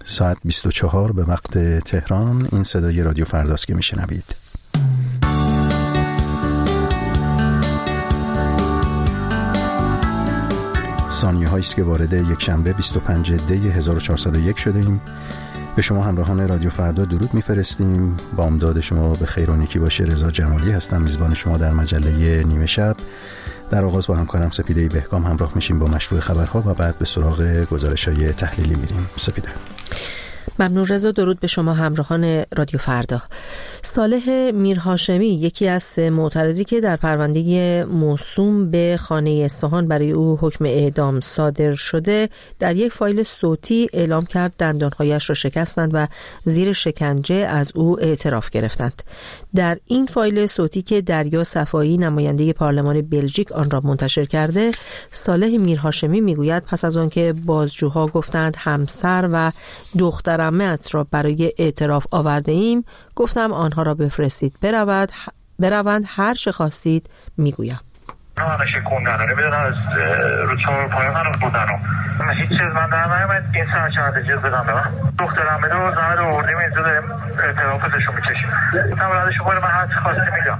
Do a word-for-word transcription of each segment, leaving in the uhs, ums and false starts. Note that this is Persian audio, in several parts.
ساعت بیست و چهار به وقت تهران. این صدای رادیو فرداست که میشنوید. ثانیه هاییست که وارد یک شنبه بیست و پنج دی هزار و چهارصد و یک شده ایم. به شما همراهان رادیو فردا درود میفرستیم. با امداد شما به خیر و نیکی باشه. رضا جمالی هستم، میزبان شما در مجله نیمه شب. در آغاز با همکارم سپیده بهگام همراه میشیم با مشروع خبرها و بعد به سراغ گزارش‌های تحلیلی میریم. سپیده. ممنون رضا. درود به شما همراهان رادیو فردا. صالح میرهاشمی، یکی از سه معترضی که در پرونده موسوم به خانه اصفهان برای او حکم اعدام صادر شده، در یک فایل صوتی اعلام کرد دندانهایش را شکستند و زیر شکنجه از او اعتراف گرفتند. در این فایل صوتی که دریا صفایی، نماینده پارلمان بلژیک، آن را منتشر کرده، صالح میرهاشمی میگوید پس از آنکه بازجوها گفتند همسر و دخترعمه‌ات را برای اعتراف آورده ایم، گفتم آنها را بفرستید برود بروند هر چه خواستید میگویم. من شکوندن نمیدونم از رو چهار پای من رو بودن و من هیچ چیز من در نمید این ساعت چهارده چیز بدم به من دخترم بده و زمه رو بردیم اینجا داریم اعتراف ازشون میکشیم گفتم ردشون باید من هر چی خواستی میگم.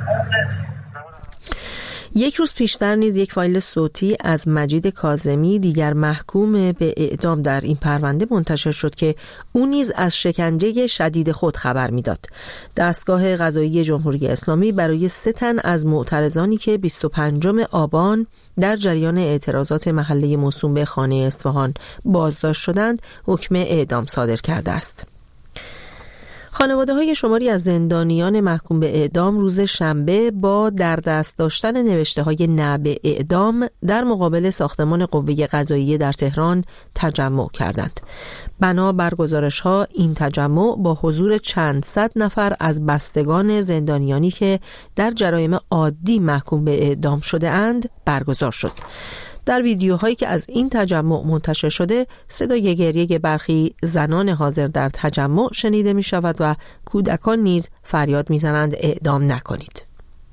یک روز پیشتر نیز یک فایل صوتی از مجید کاظمی، دیگر محکوم به اعدام در این پرونده، منتشر شد که او نیز از شکنجه شدید خود خبر میداد. دستگاه قضایی جمهوری اسلامی برای سه تن از معترضانی که بیست و پنجم آبان در جریان اعتراضات محله موسوم به خانه اصفهان بازداشت شدند، حکم اعدام صادر کرده است. خانواده های شماری از زندانیان محکوم به اعدام روز شنبه با در دست داشتن نوشته های نه به اعدام در مقابل ساختمان قوه قضاییه در تهران تجمع کردند. بنا بر گزارش ها این تجمع با حضور چند صد نفر از بستگان زندانیانی که در جرایم عادی محکوم به اعدام شده اند برگزار شد. در ویدیوهایی که از این تجمع منتشر شده، صدای گریه برخی زنان حاضر در تجمع شنیده می شود و کودکان نیز فریاد می زنند اعدام نکنید.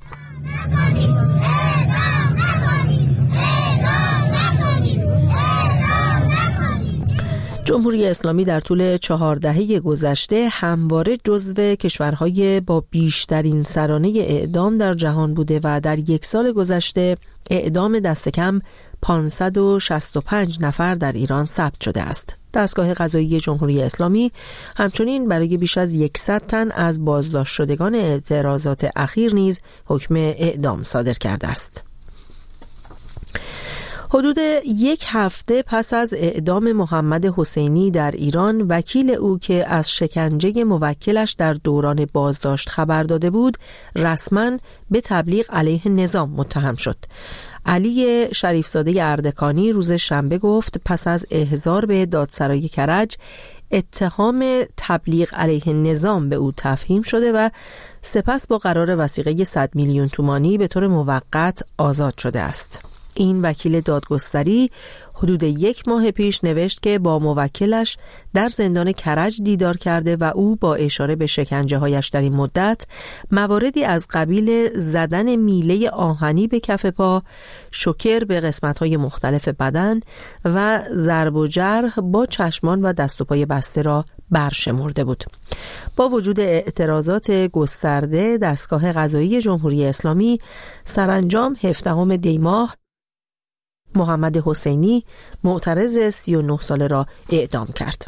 جمهوری اسلامی در طول چهار دهه گذشته همواره جزو کشورهای با بیشترین سرانه اعدام در جهان بوده و در یک سال گذشته اعدام دست کم پانصد و شصت و پنج نفر در ایران ثبت شده است. دستگاه قضایی جمهوری اسلامی همچنین برای بیش از صد تن از بازداشت شدگان اعتراضات اخیر نیز حکم اعدام صادر کرده است. حدود یک هفته پس از اعدام محمد حسینی در ایران، وکیل او که از شکنجه موکلش در دوران بازداشت خبر داده بود، رسما به تبلیغ علیه نظام متهم شد. علی شریفزاده اردکانی روز شنبه گفت پس از احضار به دادسرای کرج اتهام تبلیغ علیه نظام به او تفهیم شده و سپس با قرار وثیقه صد میلیون تومانی به طور موقت آزاد شده است. این وکیل دادگستری حدود یک ماه پیش نوشت که با موکلش در زندان کرج دیدار کرده و او با اشاره به شکنجه هایش در این مدت مواردی از قبیل زدن میله آهنی به کف پا، شوکر به قسمت های مختلف بدن و ضرب و جرح با چشمان و دست و پای بسته را برشمرده بود. با وجود اعتراضات گسترده، دستگاه قضایی جمهوری اسلامی سرانجام هفدهم دی ماه محمد حسینی، معترض سی و نه ساله را اعدام کرد.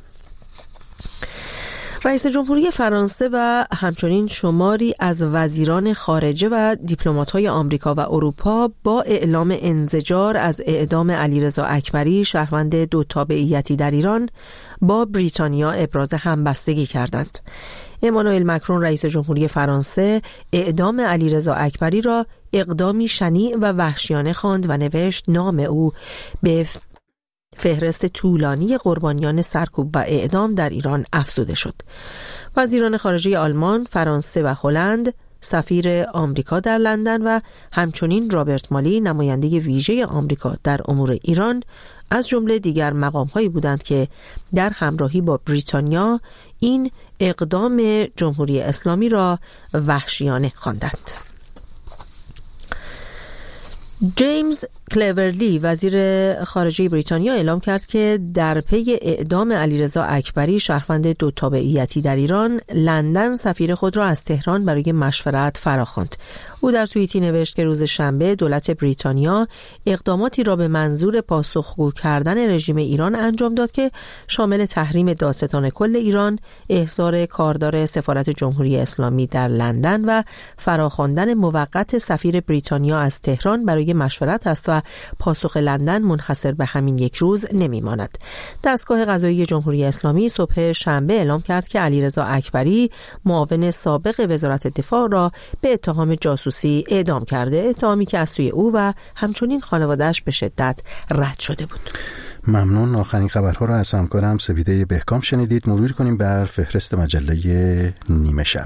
رئیس جمهوری فرانسه و همچنین شماری از وزیران خارجه و دیپلمات‌های آمریکا و اروپا با اعلام انزجار از اعدام علیرضا اکبری، شهروند دو تابعیتی در ایران، با بریتانیا ابراز همبستگی کردند. امانوئل مکرون رئیس جمهوری فرانسه اعدام علیرضا اکبری را اقدامی شنیع و وحشیانه خواند و نوشت نام او به فهرست طولانی قربانیان سرکوب و اعدام در ایران افزوده شد. وزیران خارجه آلمان، فرانسه و هلند، سفیر آمریکا در لندن و همچنین رابرت مالی، نماینده ویژه آمریکا در امور ایران، از جمله دیگر مقام‌هایی بودند که در همراهی با بریتانیا این اقدام جمهوری اسلامی را وحشیانه خواندند. جیمز کلورلی وزیر خارجه بریتانیا اعلام کرد که در پی اعدام علیرضا اکبری شهروند دو تابعیتی در ایران، لندن سفیر خود را از تهران برای مشورت فراخواند. او در توییتی نوشت که روز شنبه دولت بریتانیا اقداماتی را به منظور پاسخگو کردن رژیم ایران انجام داد که شامل تحریم دادستان کل ایران، احضار کاردار سفارت جمهوری اسلامی در لندن و فراخواندن موقت سفیر بریتانیا از تهران برای مشورت است و پاسخ لندن منحصر به همین یک روز نمیماند. دستگاه قضایی جمهوری اسلامی صبح شنبه اعلام کرد که علیرضا اکبری، معاون سابق وزارت دفاع، را به اتهام جاسوسی اعدام کرده، اتهامی که از سوی او و همچنین خانواده‌اش به شدت رد شده بود. ممنون. آخرین خبرها را از همکارم سویده بهکام شنیدید. مرور کنیم بر فهرست مجله نیمه شب.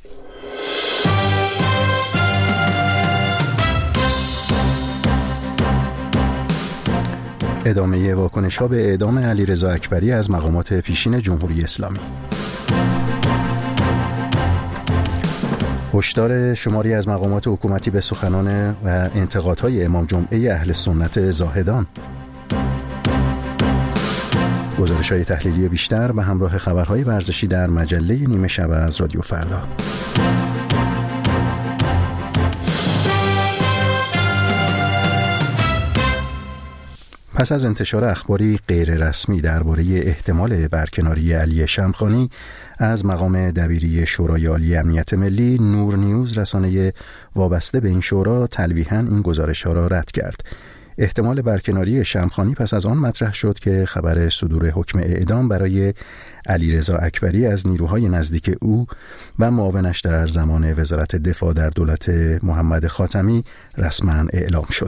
ادامه واکنش‌ها به اعدام علیرضا اکبری از مقامات پیشین جمهوری اسلامی. هشدار شماری از مقامات حکومتی به سخنان و انتقادهای امام جمعه اهل سنت زاهدان. گزارش‌های تحلیلی بیشتر به همراه خبرهای ورزشی در مجله نیمه شب از رادیو فردا. پس از انتشار اخباری غیر رسمی درباره احتمال برکناری علی شمخانی از مقام دبیری شورای عالی امنیت ملی، نور نیوز رسانه وابسته به این شورا تلویحاً این گزارش‌ها را رد کرد. احتمال برکناری شمخانی پس از آن مطرح شد که خبر صدور حکم اعدام برای علیرضا اکبری از نیروهای نزدیک او و معاونش در زمان وزارت دفاع در دولت محمد خاتمی رسما اعلام شد.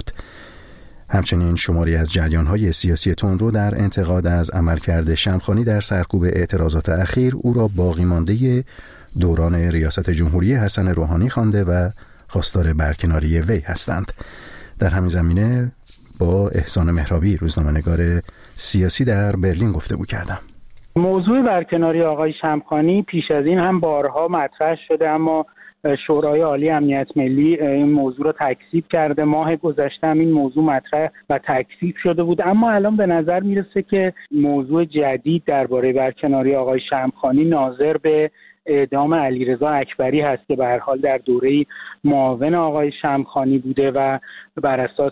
همچنین شماری از جریان‌های سیاسی تندرو در انتقاد از عملکرد شمخانی در سرکوب اعتراضات اخیر او را باقی مانده دوران ریاست جمهوری حسن روحانی خوانده و خواستار برکناری وی هستند. در همین زمینه با احسان مهرابی، روزنامه‌نگار سیاسی در برلین گفتگو کردم. موضوع برکناری آقای شمخانی پیش از این هم بارها مطرح شده، اما شورای عالی امنیت ملی این موضوع رو تکذیب کرده. ماه گذشته هم این موضوع مطرح و تکذیب شده بود، اما الان به نظر میرسه که موضوع جدید درباره برکناری آقای شمخانی ناظر به اعدام علیرضا اکبری هست که به هر حال در دوره معاون آقای شمخانی بوده و بر اساس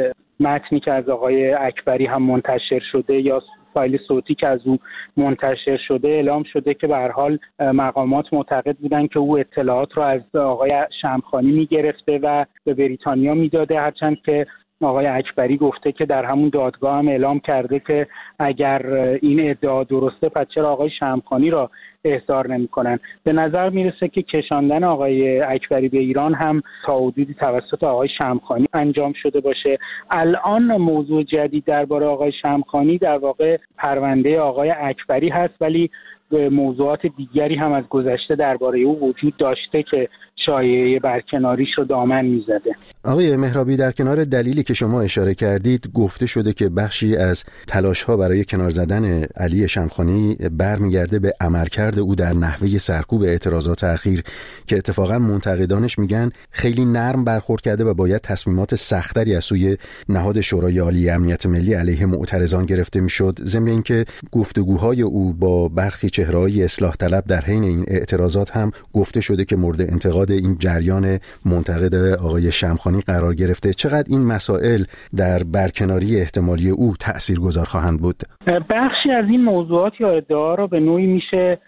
متنی که از آقای اکبری هم منتشر شده یا فایل صوتی که از او منتشر شده اعلام شده که به هر حال مقامات معتقد بودن که او اطلاعات را از آقای شمخانی میگرفته و به بریتانیا میداده، هرچند که آقای اکبری گفته که در همون دادگاه هم اعلام کرده که اگر این ادعا درسته پس چرا آقای شمخانی را احضار نمی‌کنن. به نظر میرسه که کشاندن آقای اکبری به ایران هم تا حدودی توسط آقای شمخانی انجام شده باشه. الان موضوع جدید درباره آقای شمخانی در واقع پرونده آقای اکبری هست، ولی موضوعات دیگری هم از گذشته درباره او وجود داشته که شایعه برکناریش رو دامن میزده. آقای مهرابی، در کنار دلیلی که شما اشاره کردید گفته شده که بخشی از تلاش‌ها برای کنار زدن علی شمخانی برمیگرده به عملکرد او در نحوه سرکوب اعتراضات اخیر که اتفاقا منتقدانش میگن خیلی نرم برخورد کرده و باید تصمیمات سختری از سوی نهاد شورای عالی امنیت ملی علیه معترضان گرفته میشد. ضمن اینکه گفتگوهای او با برخی چهره‌های اصلاح طلب در حین این اعتراضات هم گفته شده که مورد انتقاد این جریان منتقد آقای شمخانی قرار گرفته. چقدر این مسائل در برکناری احتمالی او تأثیرگذار خواهند بود؟ بخشی از این موضوعات یا ادعا را به نوعی میشه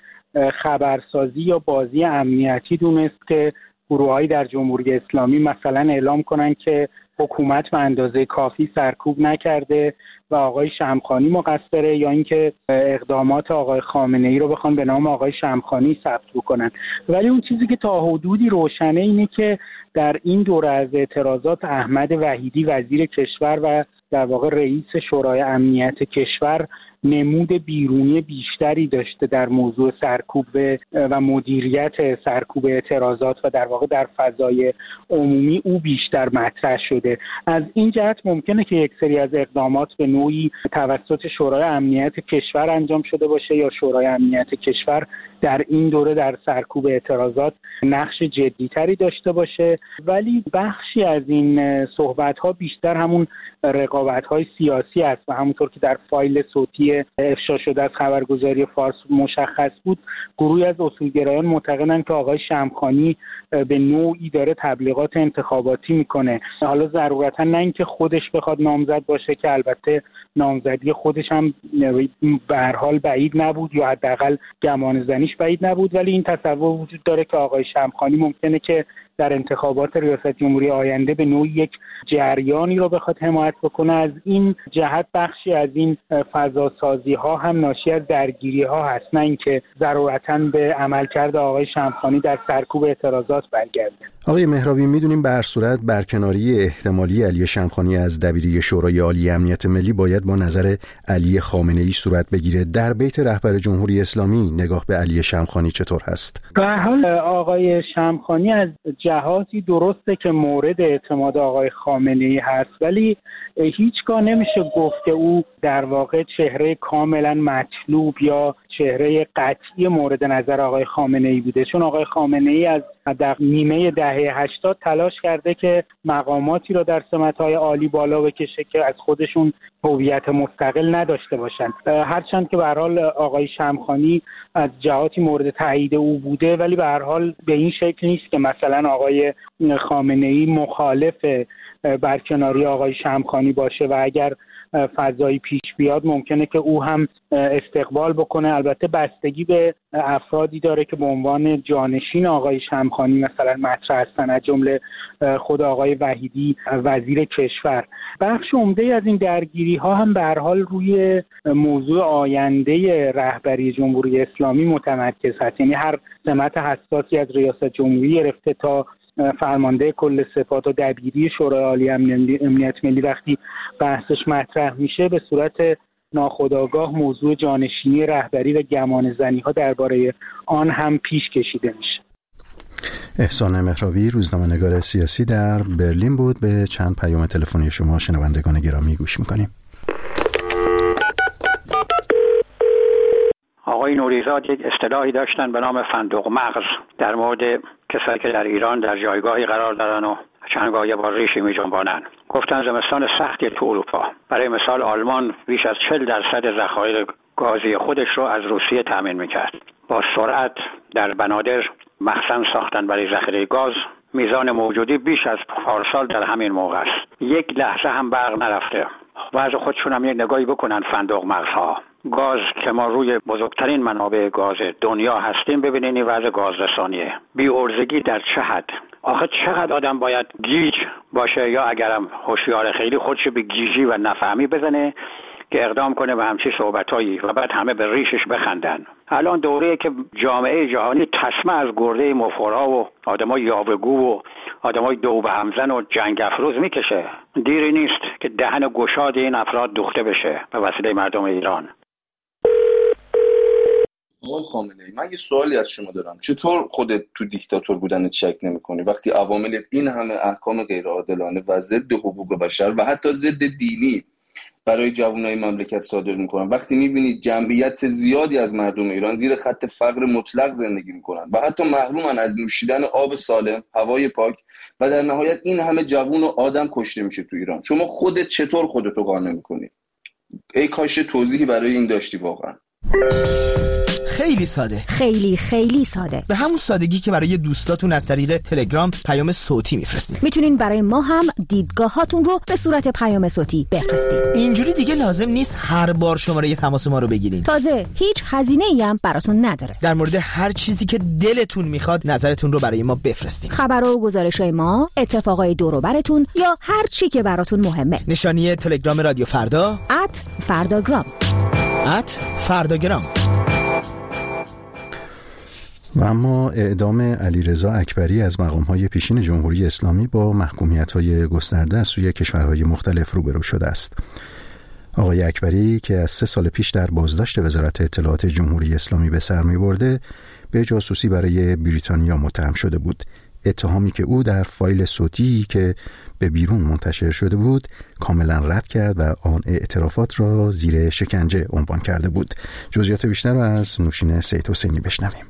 خبرسازی یا بازی امنیتی دونست که گروه‌هایی در جمهوری اسلامی مثلا اعلام کنن که حکومت به اندازه کافی سرکوب نکرده و آقای شمخانی مقصره، یا اینکه اقدامات آقای خامنه‌ای رو بخوان به نام آقای شمخانی ثبت بکنن. ولی اون چیزی که تا حدودی روشنه اینه که در این دوره از اعتراضات احمد وحیدی وزیر کشور و در واقع رئیس شورای امنیت کشور نمود بیرونی بیشتری داشته در موضوع سرکوب و مدیریت سرکوب اعتراضات و در واقع در فضای عمومی او بیشتر مطرح شده. از این جهت ممکنه که یک سری از اقدامات به نوعی توسط شورای امنیت کشور انجام شده باشه یا شورای امنیت کشور در این دوره در سرکوب اعتراضات نقش جدیتری داشته باشه، ولی بخشی از این صحبت‌ها بیشتر همون رقابت‌های سیاسی است و همونطور که در فایل صوتی افشا شده از خبرگزاری فارس مشخص بود، گروهی از اصولگرایان معتقدند که آقای شمخانی به نوعی داره تبلیغات انتخاباتی میکنه. حالا ضرورتا نه اینکه خودش بخواد نامزد باشه که البته نامزدی خودش هم به هر حال بعید نبود یا حداقل گمان زنیش بعید نبود، ولی این تصور وجود داره که آقای شمخانی ممکنه که در انتخابات ریاست جمهوری آینده به نوعی یک جریانی رو بخواد حمایت بکنه. از این جهت بخشی از این فضاسازی ها هم ناشی از درگیری ها هست، نه اینکه ضرورتاً به عملکرد آقای شمخانی در سرکوب اعتراضات برگرده. آقای مهرابی، میدونیم به هر صورت برکناری احتمالی علی شمخانی از دبیری شورای عالی امنیت ملی باید با نظر علی خامنه‌ای صورت بگیره. در بیت رهبر جمهوری اسلامی نگاه به علی شمخانی چطور هست؟ به هر حال آقای شمخانی از جهاتی درسته که مورد اعتماد آقای خامنه‌ای هست، ولی هیچگاه نمیشه گفت که او در واقع چهره کاملا مطلوب یا چهره قطعی مورد نظر آقای خامنه‌ای بوده، چون آقای خامنه‌ای از در نیمه دهه هشتاد تلاش کرده که مقاماتی را در سمت‌های عالی بالا بکشه که از خودشون هویت مستقل نداشته باشند. هرچند که به هر حال آقای شمخانی از جهاتی مورد تایید او بوده، ولی به هر حال به این شکل نیست که مثلا آقای خامنه‌ای مخالف برکناری آقای شمخانی باشه و اگر فضایی پیش بیاد ممکنه که او هم استقبال بکنه. البته بستگی به افرادی داره که به عنوان جانشین آقای شمخانی مثلا مطرح هستن، از جمله خود آقای وحیدی وزیر کشور. بخش عمده از این درگیری ها هم به هر حال روی موضوع آینده رهبری جمهوری اسلامی متمرکز هست، یعنی هر سمت حساسی از ریاست جمهوری گرفته تا فرمانده کل سپاه و دبیری شورای عالی امنیت ملی وقتی بحثش مطرح میشه به صورت ناخودآگاه موضوع جانشینی رهبری و گمان زنی ها درباره آن هم پیش کشیده میشه. احسان مهرابی، روزنامه‌نگار سیاسی در برلین بود. به چند پیام تلفنی شما شنوندگان گرامی گوش میکنیم. آقای نوریزاد یک اصطلاحی داشتن به نام فندق مغز در مورد کسایی که در ایران در جایگاهی قرار دارن و چندگاهی با ریشی می جنبانن. گفتن زمستان سختی تو اروپا. برای مثال آلمان بیش از چهل درصد ذخایر گازی خودش رو از روسیه تامین میکرد. با سرعت در بنادر مخزن ساختن برای ذخیره گاز. میزان موجودی بیش از پارسال در همین موقع است. یک لحظه هم برق نرفته. وضع خودشون هم یک نگاهی بکنن فندق مغزها. گاز که ما روی بزرگترین منابع گاز دنیا هستیم، ببینین این وضع گاز رسانیه. بی‌عرضگی در چه حد؟ آخه چقدر آدم باید گیج باشه یا اگرم هوشیار خیلی خودش به گیجی و نفهمی بزنه که اقدام کنه به همچین صحبتایی و بعد همه به ریشش بخندن. الان دوره‌ای که جامعه جهانی تسمه از گرده مفخرها و آدمای یاوه‌گو و آدمای دو به همزن و جنگ افروز میکشه. دیری نیست که دهن گشاد این افراد دوخته بشه به وسیله مردم ایران. آقای خامنه‌ای، من یه سوالی از شما دارم. چطور خودت تو دیکتاتور بودنت شک نمی‌کنی وقتی عوامل این همه احکام غیرعادلانه و ضد حقوق بشر و حتی ضد دینی برای جوانای مملکت صادر می‌کنن، وقتی می‌بینید جمعیت زیادی از مردم ایران زیر خط فقر مطلق زندگی می‌کنن و حتی محرومن از نوشیدن آب سالم، هوای پاک و در نهایت این همه جوان و آدم کشته میشه تو ایران، شما خودت چطور خودتو قانع می‌کنی؟ ای کاش توضیحی برای این داشتی واقعا. خیلی ساده، خیلی خیلی ساده، به همون سادگی که برای دوستاتون از طریق تلگرام پیام صوتی میفرستید. میتونین برای ما هم دیدگاهاتون رو به صورت پیام صوتی بفرستید. اینجوری دیگه لازم نیست هر بار شماره تماس ما رو بگیرین. تازه هیچ هزینه‌ای هم براتون نداره. در مورد هر چیزی که دلتون میخواد نظرتون رو برای ما بفرستید. خبرها و گزارش‌های ما، اتفاقای دور و براتون یا هر چی که براتون مهمه. نشانی تلگرام رادیو فردا ات فرداگرام ات فرداگرام. و اما اعدام علیرضا اکبری از مقام‌های پیشین جمهوری اسلامی با محکومیت‌های گسترده از سوی کشورهای مختلف روبرو شده است. آقای اکبری که از سه سال پیش در بازداشت وزارت اطلاعات جمهوری اسلامی به سر می‌برده، به جاسوسی برای بریتانیا متهم شده بود. اتهامی که او در فایل صوتی که به بیرون منتشر شده بود کاملا رد کرد و آن اعترافات را زیر شکنجه عنوان کرده بود. جزئیات بیشتر را از نوشین سید حسینی بشنویم.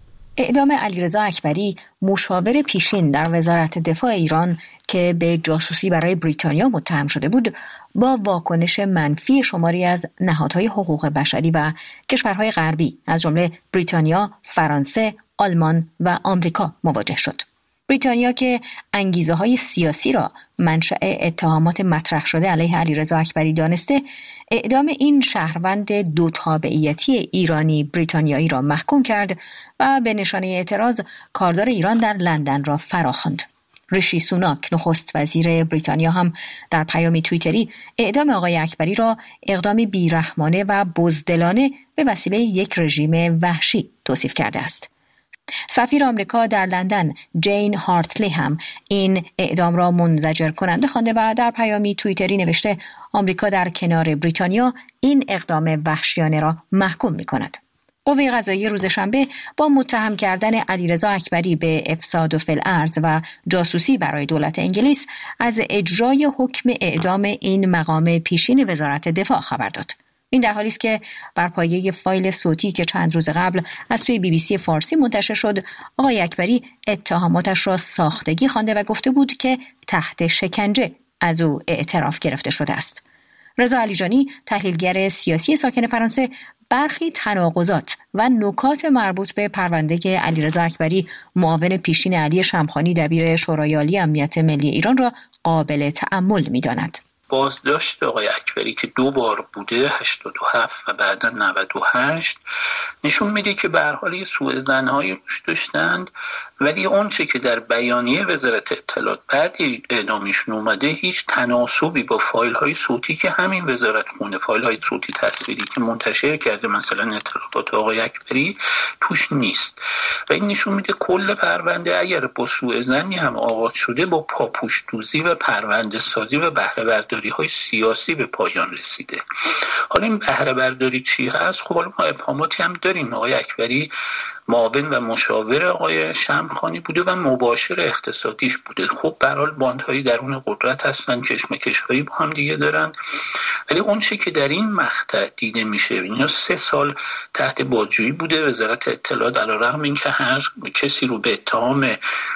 اعدام علیرضا اکبری، مشاور پیشین در وزارت دفاع ایران که به جاسوسی برای بریتانیا متهم شده بود، با واکنش منفی شماری از نهادهای حقوق بشری و کشورهای غربی از جمله بریتانیا، فرانسه، آلمان و آمریکا مواجه شد. بریتانیا که انگیزه های سیاسی را منشأ اتهامات مطرح شده علیه علیرضا اکبری دانسته، اعدام این شهروند دو تابعیتی ایرانی بریتانیایی را محکوم کرد و به نشانه اعتراض کاردار ایران در لندن را فراخواند. ریشی سوناک نخست وزیر بریتانیا هم در پیامی توییتری اعدام آقای اکبری را اقدامی بیرحمانه و بزدلانه به وسیله یک رژیم وحشی توصیف کرده است. سفیر آمریکا در لندن جین هارتلی هم این اعدام را منزجر کننده خوانده و در پیامی توییتری نوشته آمریکا در کنار بریتانیا این اقدام وحشیانه را محکوم می‌کند. قوه قضاییه روز شنبه با متهم کردن علیرضا اکبری به افساد و فی‌الارض و جاسوسی برای دولت انگلیس از اجرای حکم اعدام این مقام پیشین وزارت دفاع خبر داد. این در حالی است که بر پایه فایل صوتی که چند روز قبل از سوی بی بی سی فارسی منتشر شد، آقای اکبری اتهاماتش را ساختگی خوانده و گفته بود که تحت شکنجه از او اعتراف گرفته شده است. رضا علیجانی، تحلیلگر سیاسی ساکن فرانسه، برخی تناقضات و نکات مربوط به پرونده علیرضا اکبری، معاون پیشین علی شمخانی دبیر شورای عالی امنیت ملی ایران را قابل تأمل می‌داند. بازداشت آقای اکبری که دو بار بوده، هشتاد و هفت و بعدا نود و هشت، نشون میده که به هر حال سوء ظن‌هایی روش داشتند، ولی اون چه که در بیانیه وزارت اطلاعات بعد اعدامشون اومده هیچ تناسبی با فایل‌های صوتی که همین وزارت خونده، فایل‌های صوتی تصویری که منتشر کرده مثلا اطلاعات آقای اکبری توش نیست و این نشون میده کل پرونده اگر با سوء ظنی هم آغاز شده با پاپوش‌دوزی و پرونده سازی و بهره برداری های سیاسی به پایان رسیده. حالا این بهره برداری چی هست؟ خب حالا ما ابهاماتی هم داریم. آقای اکبری معاون و مشاور آقای شمخانی بوده و مباشر اقتصادیش بوده. خب به هر حال باندهای درون قدرت هستن، کشمکش‌هایی با هم دیگه دارن، ولی اون چیزی که در این مقطع دیده میشه، اینا سه سال تحت بازجویی بوده. وزارت اطلاعات علیرغم اینکه هر کسی رو به اتهام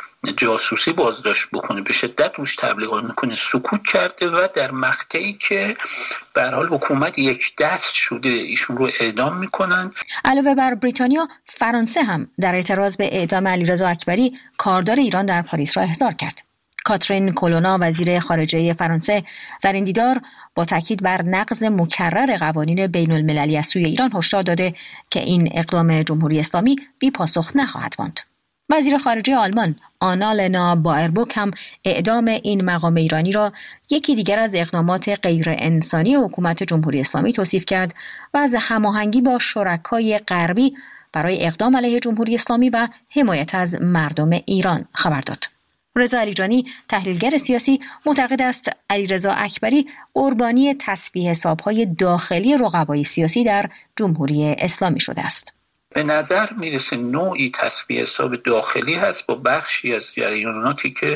جاسوسی بازداشت بکنه به شدت روش تبلیغات میکنه سکوت کرده و در مقطعی که به هر حال حکومت یک دست شده ایشون رو اعدام میکنن. علاوه بر بریتانیا، فرانسه هم در اعتراض به اعدام علیرضا اکبری کاردار ایران در پاریس را احضار کرد. کاترین کولونا وزیر خارجه فرانسه در این دیدار با تاکید بر نقض مکرر قوانین بین المللی از سوی ایران هشدار داده که این اقدام جمهوری اسلامی بی پاسخ نخواهد ماند. وزیر خارجه آلمان آنالنا بایربوک هم اعدام این مقام ایرانی را یکی دیگر از اقدامات غیر انسانی حکومت جمهوری اسلامی توصیف کرد و از هماهنگی با شرکای غربی برای اقدام علیه جمهوری اسلامی و حمایت از مردم ایران خبر داد. رضا علیجانی، تحلیلگر سیاسی، معتقد است علیرضا اکبری قربانی تسبیح حساب‌های داخلی رقبای سیاسی در جمهوری اسلامی شده است. به نظر میرسه نوعی تسبیح حساب داخلی هست با بخشی از جریاناتی که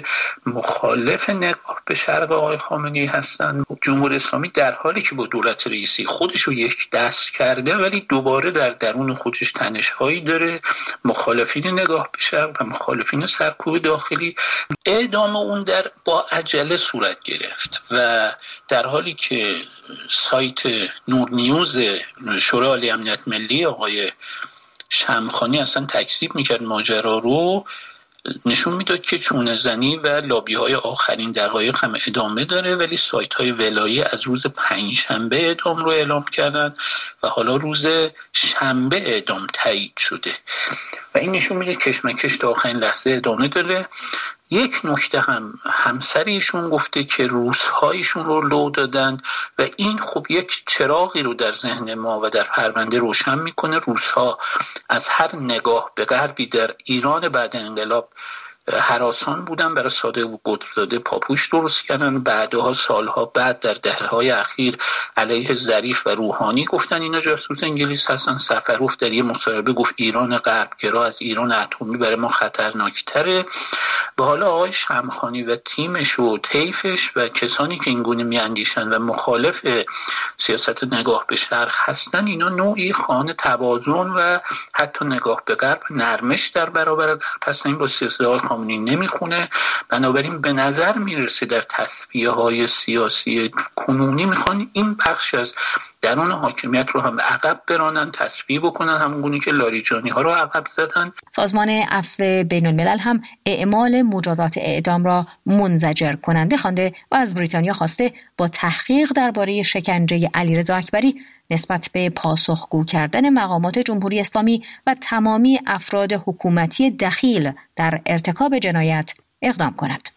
مخالف نگاه به شرق آقای خامنه‌ای هستند. جمهوری اسلامی در حالی که با دولت رئیسی خودش رو یک دست کرده ولی دوباره در درون خودش تنش‌هایی داره، مخالفین نگاه به شرق و مخالفین سرکوب داخلی. اعدام اون در با عجله صورت گرفت و در حالی که سایت نور نیوز شورای عالی امنیت ملی آقای شمخانی اصلا تکذیب میکرد ماجرا رو، نشون میداد که چونه زنی و لابی های آخرین دقایق هم ادامه داره، ولی سایت های ولایی از روز پنجشنبه اعدام رو اعلام کردن و حالا روز شنبه اعدام تایید شده و این نشون میده کشمکش تا آخرین لحظه ادامه داره. یک نکته هم همسریشون گفته که روس‌هایشون رو لو دادن و این خب یک چراغی رو در ذهن ما و در پرونده روشن میکنه. روس‌ها از هر نگاه به غربی در ایران بعد انقلاب هراسان بودن برای صادق قطب‌زاده پاپوش درست کردن. بعدها سالها بعد در دهه‌های اخیر علیه ظریف و روحانی گفتن اینا جاسوس انگلیس هستن. سفروف در یه مصاحبه گفت ایران غربگرا از ایران اتمی برای ما خطرناکتره. و حالا آقای شمخانی و تیمش و طیفش و کسانی که اینگونه میاندیشن و مخالف سیاست نگاه به شرق هستن، اینا نوعی خانه توازن و حتی نگاه به غرب نرمش در برابر غرب هستن. این با سیاست آقای خامنه‌ای نمیخونه. بنابراین به نظر میرسه در تصفیه های سیاسی کنونی میخوان این بخش از درون حاکمیت رو هم به عقب برانن، تصفیه بکنن، همونگونه که لاریجانی ها رو عقب زدن. سازمان عفو بین الملل هم اعمال مجازات اعدام را منزجر کننده خوانده و از بریتانیا خواسته با تحقیق درباره شکنجه علیرضا اکبری نسبت به پاسخگو کردن مقامات جمهوری اسلامی و تمامی افراد حکومتی دخیل در ارتکاب جنایت اقدام کند.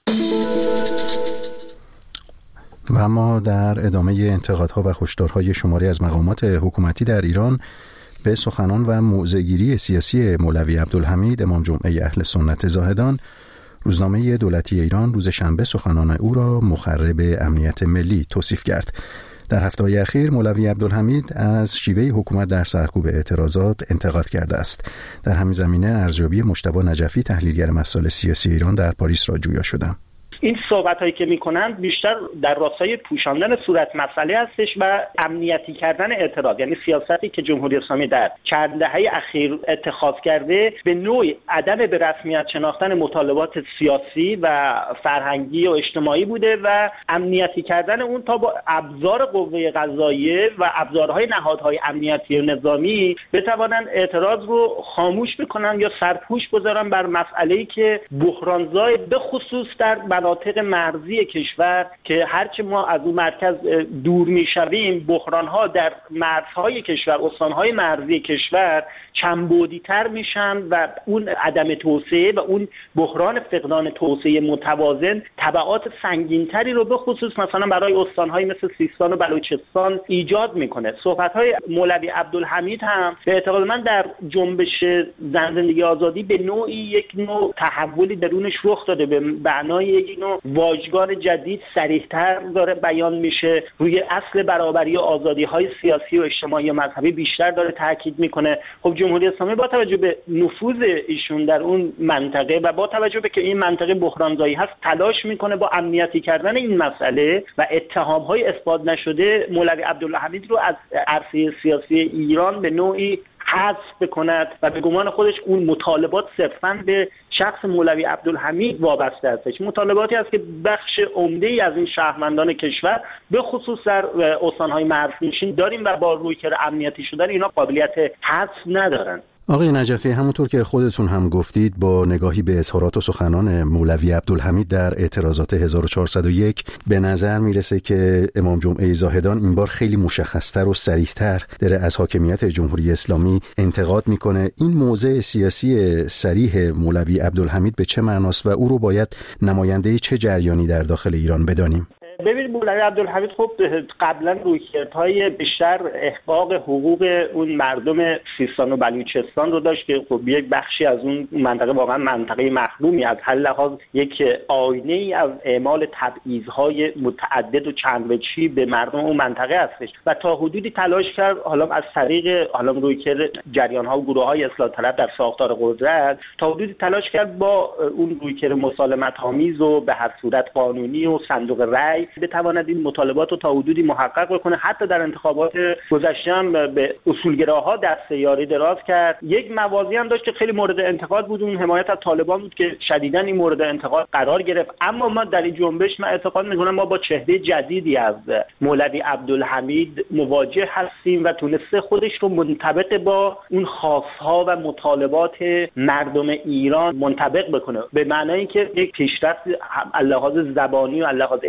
و اما در ادامه انتقادها و هشدارهای شماری از مقامات حکومتی در ایران به سخنان و موضع‌گیری سیاسی مولوی عبدالحمید امام جمعه اهل سنت زاهدان، روزنامه دولتی ایران روز شنبه سخنان او را مخرب امنیت ملی توصیف کرد. در هفته‌های اخیر مولوی عبدالحمید از شیوه حکومت در سرکوب اعتراضات انتقاد کرده است. در همین زمینه ارزیابی مجتبی نجفی تحلیلگر مسائل سیاسی ایران در پاریس را جویا شدم. این صحبت‌هایی که می‌کنند بیشتر در راستای پوشاندن صورت مسئله هستش و امنیتی کردن اعتراض، یعنی سیاستی که جمهوری اسلامی در چند دهه اخیر اتخاذ کرده به نوعی عدم به رسمیت شناختن مطالبات سیاسی و فرهنگی و اجتماعی بوده و امنیتی کردن اون تا با ابزار قوه قضاییه و ابزارهای نهادهای امنیتی و نظامی بتوانند اعتراض رو خاموش بکنن یا سرپوش بذارن بر مسئله‌ای که بحرانزای به خصوص در مناطق مرزی کشور که هرچه ما از اون مرکز دور میشویم بحران‌ها در مرزهای کشور، استان‌های مرزی کشور چندبعدی‌تر میشن و اون عدم توسعه و اون بحران فقدان توسعه متوازن تبعات سنگین‌تری رو به خصوص مثلا برای استان‌های مثل سیستان و بلوچستان ایجاد میکنه. صحبت‌های مولوی عبدالحمید هم به اعتقاد من در جنبش زن زندگی آزادی به نوعی یک نوع تحولی درونش رخ داده، به معنای یک نوع واژگان جدید صریح‌تر داره بیان میشه، روی اصل برابری و آزادی‌های سیاسی و اجتماعی و مذهبی بیشتر داره تاکید میکنه. خب جمهوری اسلامی با توجه به نفوذ ایشون در اون منطقه و با توجه به که این منطقه بحرانزایی هست تلاش میکنه با امنیتی کردن این مسئله و اتهام‌های اثبات نشده مولوی عبدالحمید رو از عرصه سیاسی ایران به نوعی حذف بکند و به گمان خودش اون مطالبات صرفاً به شخص مولوی عبدالحمید وابسته هستش. مطالباتی است که بخش عمده‌ای از این شهروندان کشور به خصوص در استان‌های مرزنشین داریم و با رویکرد امنیتی شدن اینا قابلیت حذف ندارن. آقای نجفی، همونطور که خودتون هم گفتید با نگاهی به اظهارات و سخنان مولوی عبدالحمید در اعتراضات هزار و چهارصد و یک به نظر میرسه که امام جمعه زاهدان این بار خیلی مشخصتر و صریح‌تر داره از حاکمیت جمهوری اسلامی انتقاد میکنه. این موضع سیاسی صریح مولوی عبدالحمید به چه معناست و او رو باید نماینده چه جریانی در داخل ایران بدانیم؟ ببینید مولوی عبدالحمید خب قبلا رویکردهای بیشتر احقاق حقوق اون مردم سیستان و بلوچستان رو داشت که خب یک بخشی از اون منطقه واقعا منطقه محرومی از هر لحاظ یک آینه ای از اعمال تبعیض‌های متعدد و چند وجهی به مردم اون منطقه هستش و تا حدودی تلاش کرد حالا از طریق حالا رویکرد جریان‌ها و گروه‌های اصلاح طلب در ساختار قدرت تا حدودی تلاش کرد با اون رویکرد مسالمت‌آمیز و به هر صورت قانونی و صندوق رأی بتواند این مطالبات رو تا حدودی محقق بکنه. حتی در انتخابات گذشته هم به اصولگراها دست یاری دراز کرد. یک موازی هم داشت که خیلی مورد انتقاد بود، اون حمایت از طالبان بود که شدیداً این مورد انتقاد قرار گرفت. اما ما در این جنبش من اعتقاد می‌کنم ما با چهره جدیدی از مولوی عبدالحمید مواجه هستیم و تونسته خودش رو منطبق با اون خواست‌ها و مطالبات مردم ایران منطبق بکنه، به معنای اینکه یک پیشرفت از لحاظ زبانی و از لحاظ اعتقادی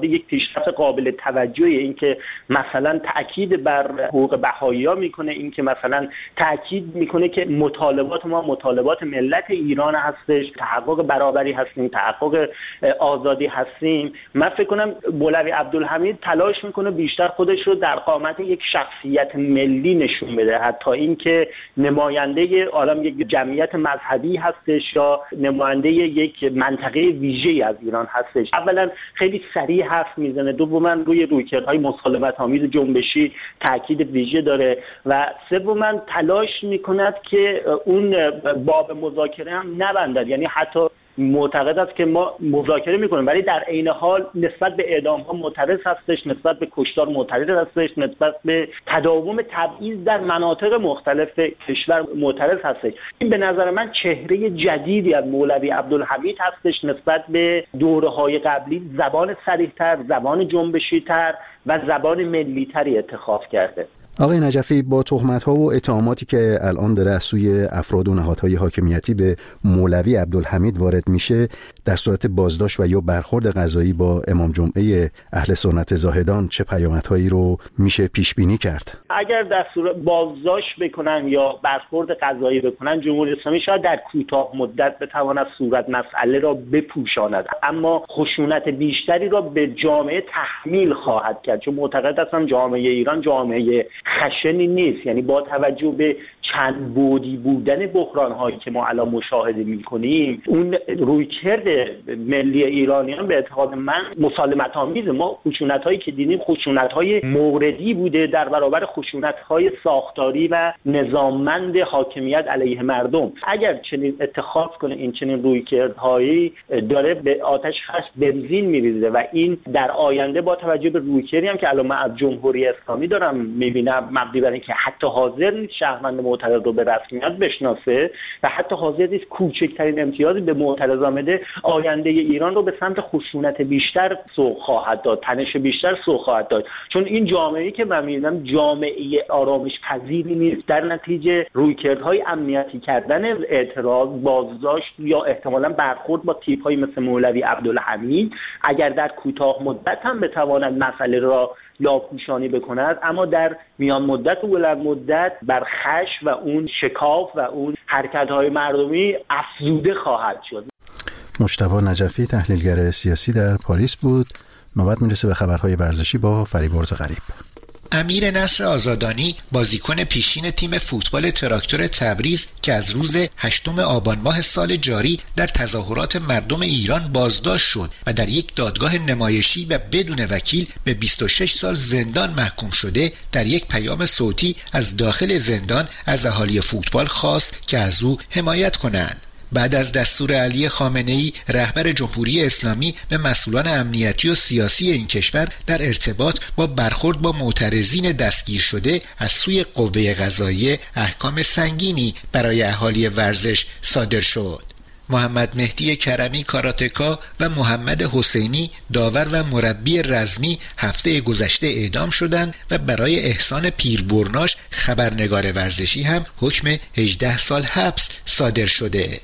یک پیشرفت قابل توجهی، این که مثلا تاکید بر حقوق بهائی‌ها میکنه، این که مثلا تاکید میکنه که مطالبات ما مطالبات ملت ایران هستش، تحقق برابری هستیم، تحقق آزادی هستیم. من فکر کنم مولوی عبدالحمید تلاش میکنه بیشتر خودش رو در قامت یک شخصیت ملی نشون بده، حتی اینکه نماینده عالم یک جمعیت مذهبی هستش یا نماینده یک منطقه ویژه‌ای از ایران هستش. اولا خیلی سریع حرف میزنه، دوما روی رویکردهای مسالمت آمیز جنبشی تاکید ویژه داره و سوما تلاش میکند که اون باب مذاکره هم نبندد، یعنی حتی معتقد است که ما مذاکره میکنیم ولی در عین حال نسبت به اعدام ها معترض هستش، نسبت به کشتار معترض هستش، نسبت به تداوم تبعیض در مناطق مختلف کشور معترض هستش. این به نظر من چهره جدیدی از مولوی عبدالحمید هستش نسبت به دوره‌های قبلی. زبان صریح‌تر، زبان جنبشی‌تر و زبان ملی‌تری اتخاذ کرده. آقای نجفی، با تهمت‌ها و اتهاماتی که الان داره از سوی افراد و نهادهای حاکمیتی به مولوی عبدالحمید وارد میشه، در صورت بازداشت و یا برخورد قضایی با امام جمعه اهل سنت زاهدان چه پیامدهایی رو میشه پیش بینی کرد؟ اگر در صورت بازداشت بکنن یا برخورد قضایی بکنن، جمهوری اسلامی شاید در کوتاه مدت بتواند صورت مسئله را بپوشاند، اما خشونت بیشتری را به جامعه تحمیل خواهد کرد، چون معتقد هستم جامعه ایران جامعه خشنی نیست. یعنی با توجه به چند بعدی بودن بحران هایی که ما الان مشاهده میکنیم، اون رویکرد ملی ایرانیان به اعتقاد من مسالمت آمیزه. ما خشونت هایی که دیدیم خشونت های موردی بوده در برابر خشونت های ساختاری و نظاممند حاکمیت علیه مردم. اگر چنین اتخاذ کنه این چنین رویکردهایی، داره به آتش خشم بنزین میریزه و این در آینده با توجه به رویکردی هم که الان من از جمهوری اسلامی دارم میبینم، مبنی بر اینکه حتی حاضر نیست شهروند معترض رو به رسمیت بشناسه و حتی حاضر نیست کوچکترین امتیازی به معترضان بده، آینده ایران رو به سمت خشونت بیشتر سوق خواهد داد، تنش بیشتر سوق خواهد داد. چون این جامعه‌ای که من می‌بینم جامعه آرامش پذیری نیست. در نتیجه رویکردهای امنیتی کردن اعتراض، بازداشت یا احتمالاً برخورد با تیپ‌هایی مثل مولوی عبدالحمید اگر در کوتاه مدت هم بتواند مسئله را لاپوشانی بکند، اما در میان مدت و بلند مدت بر خشم و اون شکاف و اون حرکت‌های مردمی افزوده خواهد شد. مجتبی نجفی، تحلیلگر سیاسی در پاریس بود. نوبت میرسه به خبرهای ورزشی با فریبرز غریب. امیر نصر آزادانی، بازیکن پیشین تیم فوتبال تراکتور تبریز که از روز هشتم آبان ماه سال جاری در تظاهرات مردم ایران بازداشت شد و در یک دادگاه نمایشی و بدون وکیل به بیست و شش سال زندان محکوم شده، در یک پیام صوتی از داخل زندان از اهالی فوتبال خواست که از او حمایت کنند. بعد از دستور علی خامنه‌ای رهبر جمهوری اسلامی به مسئولان امنیتی و سیاسی این کشور در ارتباط با برخورد با معترضین دستگیر شده از سوی قوه قضاییه احکام سنگینی برای اهالی ورزش صادر شد. محمد مهدی کرمی کاراتکا و محمد حسینی داور و مربی رزمی هفته گذشته اعدام شدند و برای احسان پیربرناش خبرنگار ورزشی هم حکم هجده سال حبس صادر شده.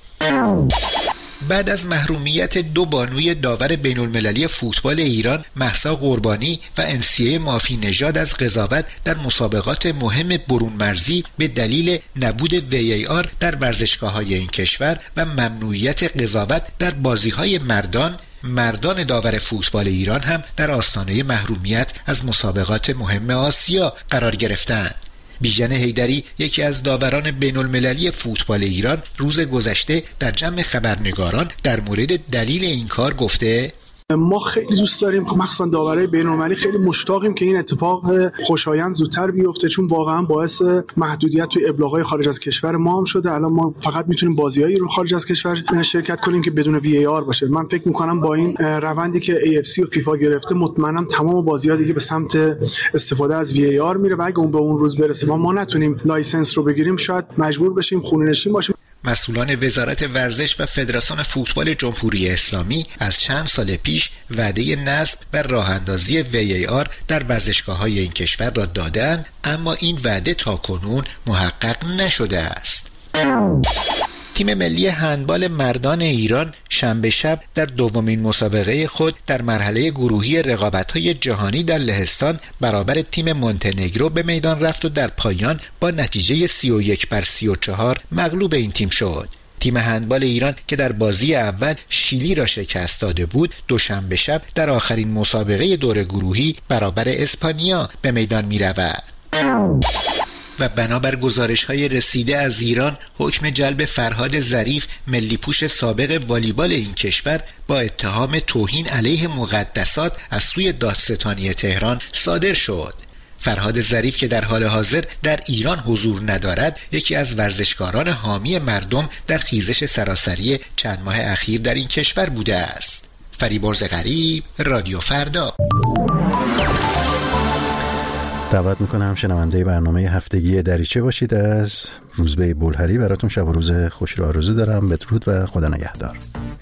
بعد از محرومیت دو بانوی داور بین المللی فوتبال ایران مهسا قربانی و انسیه مافی نژاد از قضاوت در مسابقات مهم برون مرزی به دلیل نبود وی ای آر در ورزشگاه‌های این کشور و ممنوعیت قضاوت در بازی‌های مردان، مردان داور فوتبال ایران هم در آستانه محرومیت از مسابقات مهم آسیا قرار گرفتند. بیژن حیدری، یکی از داوران بین المللی فوتبال ایران، روز گذشته در جمع خبرنگاران در مورد دلیل این کار گفته: ما خیلی دوست داریم، مخصوصا داورای بین‌المللی خیلی مشتاقیم که این اتفاق خوشایند زودتر بیفته، چون واقعا باعث محدودیت توی ابلاغ‌های خارج از کشور ما هم شده. الان ما فقط میتونیم بازیایی رو خارج از کشور شرکت کنیم که بدون وی ای آر باشه. من فکر می‌کنم با این روندی که ای اف سی و فیفا گرفته، مطمئنم تمام بازی‌ها دیگه به سمت استفاده از وی ای آر میره و اگه اون به اون روز برسه و ما نتونیم لایسنس رو بگیریم، شاید مجبور بشیم خونه‌نشین باشیم. مسئولان وزارت ورزش و فدراسیون فوتبال جمهوری اسلامی از چند سال پیش وعده نصب و راهاندازی وی ای آر در ورزشگاه‌های این کشور را دادند، اما این وعده تاکنون محقق نشده است. تیم ملی هندبال مردان ایران شنبه شب در دومین مسابقه خود در مرحله گروهی رقابت‌های جهانی در لهستان برابر تیم مونتنگرو به میدان رفت و در پایان با نتیجه سی و یک بر سی و چهار مغلوب این تیم شد. تیم هندبال ایران که در بازی اول شیلی را شکست داده بود، دوشنبه شب در آخرین مسابقه دور گروهی برابر اسپانیا به میدان می رود. و بنابر گزارش‌های رسیده از ایران، حکم جلب فرهاد ظریف ملی پوش سابق والیبال این کشور با اتهام توهین علیه مقدسات از سوی دادستانی تهران صادر شد. فرهاد ظریف که در حال حاضر در ایران حضور ندارد، یکی از ورزشکاران حامی مردم در خیزش سراسری چند ماه اخیر در این کشور بوده است. فریبرز غریب، رادیو فردا. دعوت میکنم شنونده برنامه هفتگی دریچه باشید. از روزبه بولهری براتون شب و روز خوش رو آرزو دارم. بدرود و خدا نگهدار.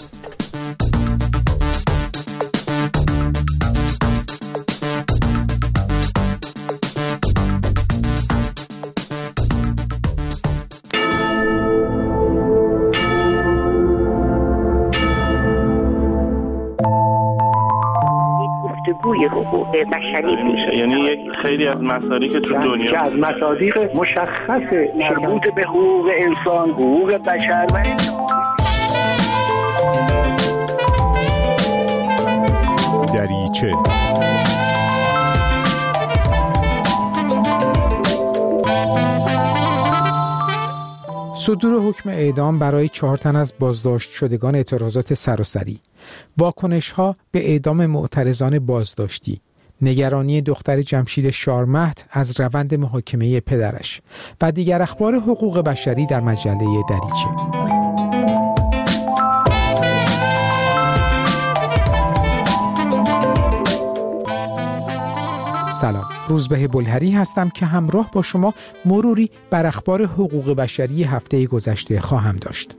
گفتگوی حقوق بشری میشه، یعنی یک خیلی از مصادیق تو دنیا که از مصادیق مشخص مربوط به حقوق انسان، حقوق بشر و دریچه. صدور حکم اعدام برای چهار تن از بازداشت شدگان اعتراضات سراسری، واکنش‌ها به اعدام معترضان بازداشتی، نگرانی دختر جمشید شارمهد از روند محاکمه پدرش و دیگر اخبار حقوق بشری در مجله دریچه. سلام، روزبه بولهری هستم که همراه با شما مروری بر اخبار حقوق بشری هفته گذشته خواهم داشت.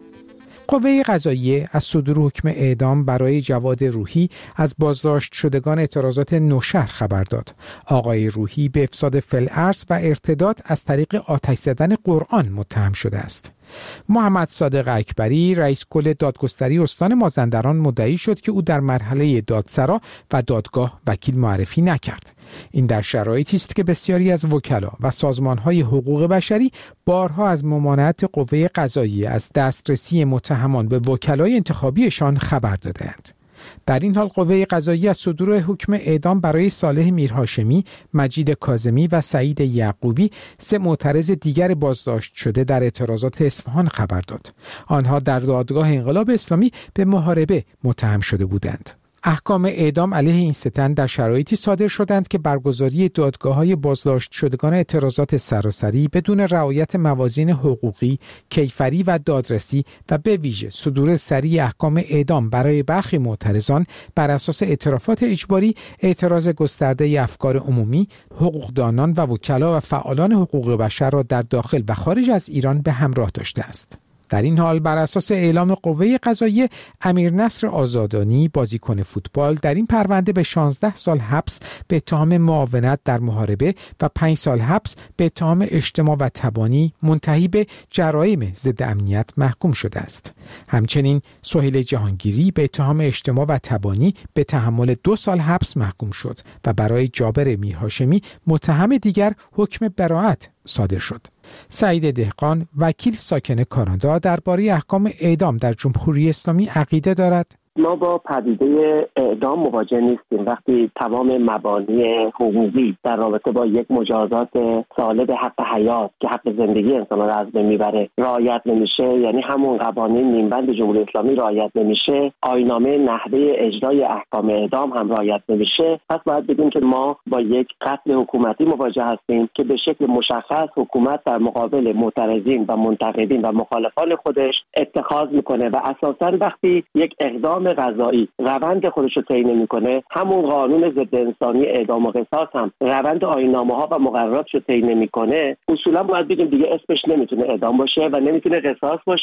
قوه قضاییه از صدور حکم اعدام برای جواد روحی از بازداشت شدگان اعتراضات نوشهر خبر داد. آقای روحی به افساد فی‌الارض و ارتداد از طریق آتش زدن قرآن متهم شده است. محمد صادق اکبری رئیس کل دادگستری استان مازندران مدعی شد که او در مرحله دادسرا و دادگاه وکیل معرفی نکرد. این در شرایطی است که بسیاری از وکلا و سازمان‌های حقوق بشری بارها از ممانعت قوه قضاییه از دسترسی متهمان به وکلای انتخابیشان خبر دادند. در این حال قوه قضاییه از صدور حکم اعدام برای صالح میرهاشمی، مجید کاظمی و سعید یعقوبی، سه معترض دیگر بازداشت شده در اعتراضات اصفهان خبر داد. آنها در دادگاه انقلاب اسلامی به محاربه متهم شده بودند. احکام اعدام علیه این سه تن در شرایطی صادر شدند که برگزاری دادگاه‌های بازداشت شدگان اعتراضات سراسری بدون رعایت موازین حقوقی، کیفری و دادرسی و به ویژه صدور سریع احکام اعدام برای برخی معترضان بر اساس اعترافات اجباری، اعتراض گسترده افکار عمومی، حقوقدانان و وکلا و فعالان حقوق بشر را در داخل و خارج از ایران به همراه داشته است. در این حال بر اساس اعلام قوه قضاییه، امیر نصر آزادانی بازیکن فوتبال در این پرونده به شانزده سال حبس به اتهام معاونت در محاربه و پنج سال حبس به اتهام اجتماع و تبانی منتهی به جرایم ضد امنیت محکوم شده است. همچنین سهیل جهانگیری به اتهام اجتماع و تبانی به تحمل دو سال حبس محکوم شد و برای جابر میرهاشمی متهم دیگر حکم براءت صادر شد. سعید دهقان وکیل ساکن کانادا درباره احکام اعدام در جمهوری اسلامی عقیده دارد. ما با پدیده اعدام مواجه نیستیم. وقتی تمام مبانی حقوقی در رابطه با یک مجازات سالب حق حیات که حق زندگی انسان را از بین میبره رعایت نمیشه، یعنی همون قوانین نیمبند جمهوری اسلامی رعایت نمیشه، آیین‌نامه نحوه اجرای احکام اعدام هم رعایت نمیشه، پس باید بگیم که ما با یک قتل حکومتی مواجه هستیم که به شکل مشخص حکومت در مقابل معترضین و منتقدین و مخالفان خودش اتخاذ میکنه و اساساً وقتی یک اقدام قضایی روند خودش رو طی نمی‌کنه، همون قانون ضد انسانی اعدام و قصاص هم روند آیین‌نامه‌ها و مقرراتش رو طی نمی‌کنه، اصولا باید بگیم دیگه اسمش نمیتونه اعدام باشه و نمیتونه قصاص باشه.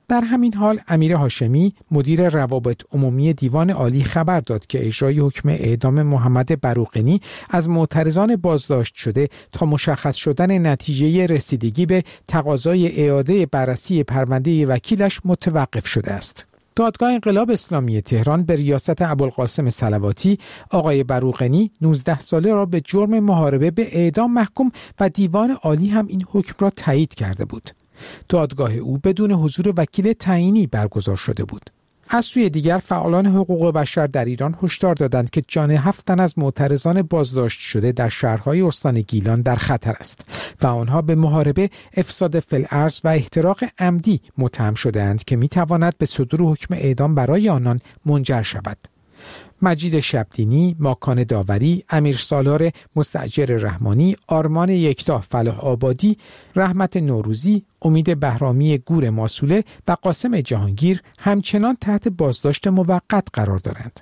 در همین حال امیر هاشمی مدیر روابط عمومی دیوان عالی خبر داد که اجرای حکم اعدام محمد بروقینی از معترضان بازداشت شده تا مشخص شدن نتیجه رسیدگی به تقاضای اعاده بررسی پرونده وکیلش متوقف شده است. دادگاه انقلاب اسلامی تهران به ریاست ابوالقاسم صلواتی آقای بروقینی نوزده ساله را به جرم محاربه به اعدام محکوم و دیوان عالی هم این حکم را تایید کرده بود. دادگاه او بدون حضور وکیل تعیینی برگزار شده بود. از سوی دیگر فعالان حقوق بشر در ایران هشدار دادند که جان هفت تن از معترضان بازداشت شده در شهرهای استان گیلان در خطر است و آنها به محاربه، افساد فی‌الارض و احتراق عمدی متهم شده‌اند که می‌تواند به صدور حکم اعدام برای آنان منجر شود. مجید شبدینی، ماکان داوری، امیر سالار مستاجر رحمانی، آرمان یکتا فلاح آبادی، رحمت نوروزی، امید بهرامی گور ماسوله و قاسم جهانگیر همچنان تحت بازداشت موقت قرار دارند.